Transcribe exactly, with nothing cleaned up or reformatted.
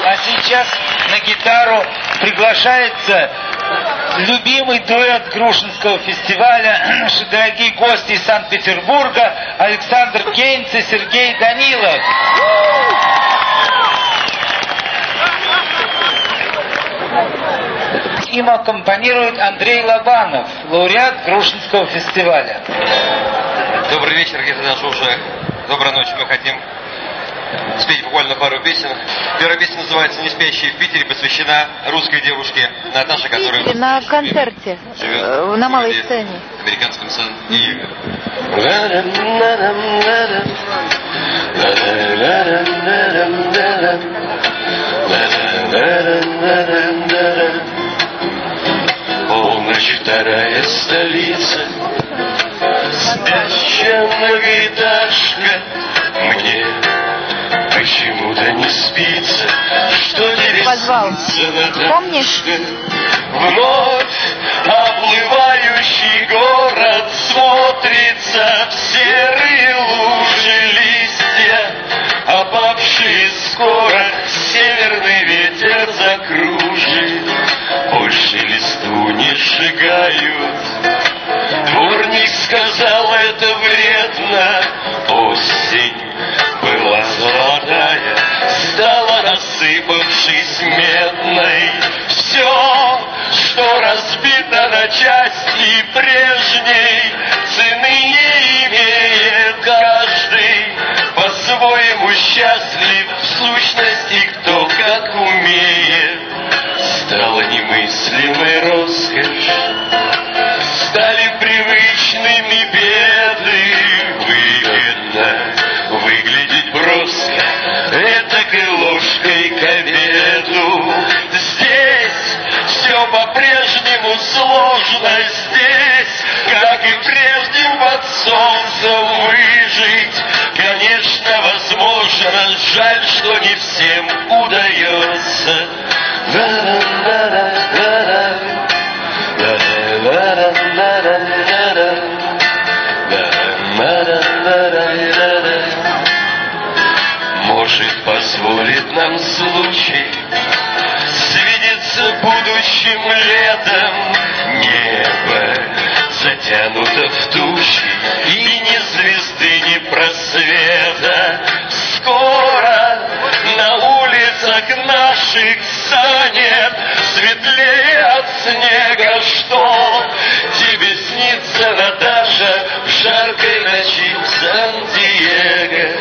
А сейчас на гитару приглашается любимый дуэт Грушинского фестиваля, наши дорогие гости из Санкт-Петербурга, Александр Кейнц и Сергей Данилов. Им аккомпанирует Андрей Лобанов, лауреат Грушинского фестиваля. Добрый вечер, если даже уже доброй ночи. Мы хотим спеть буквально пару песен. Первая песня называется «Не спящие в Питере», посвящена русской девушке Наташе, которая на концерте живет на малой сцене в американском Сан-Диего. Полночь, вторая столица, спящая многоэтажка. Мне почему-то не спится, что тебе позвал. снится, Помнишь? Вновь оплывающий город смотрится в серые лужи листья, опавшие скоро северный ветер закружит. Больше листву не сжигают. Дворник сказал, это вредно. Осень была золотая, стала, рассыпавшись, медной. Все, что разбито на части прежней, цены не имеет. Каждый по-своему счастлив, в сущности, кто как умеет. Стала немыслимой роскошь, стали привычными беды. Выгодно выглядеть броско, этакой ложкой к обеду. Здесь все по-прежнему сложно, здесь, как и прежде, под солнцем выжить. Конечно, возможно, жаль, что не всем удается. Может, позволит нам случай свидеться будущим летом. Небо затянуто в тучи, и ни звезды, ни просвета. Скоро на улицах наших станет светлее от снега. Что тебе снится, Наташа, в жаркой ночи в Сан-Диего?